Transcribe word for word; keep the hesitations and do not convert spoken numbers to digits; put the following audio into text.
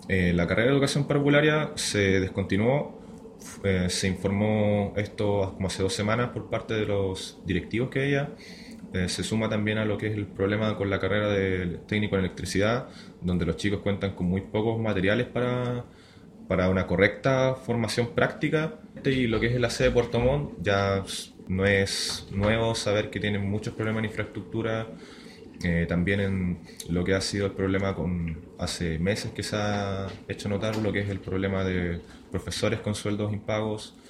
Eh, la carrera de educación parvularia se descontinuó, eh, se informó esto como hace dos semanas por parte de los directivos que ella. Eh, se suma también a lo que es el problema con la carrera de técnico en electricidad, donde los chicos cuentan con muy pocos materiales para, para una correcta formación práctica. Y lo que es la sede de Puerto Montt ya no es nuevo saber que tienen muchos problemas en infraestructura. Eh, también en lo que ha sido el problema con hace meses que se ha hecho notar lo que es el problema de profesores con sueldos impagos.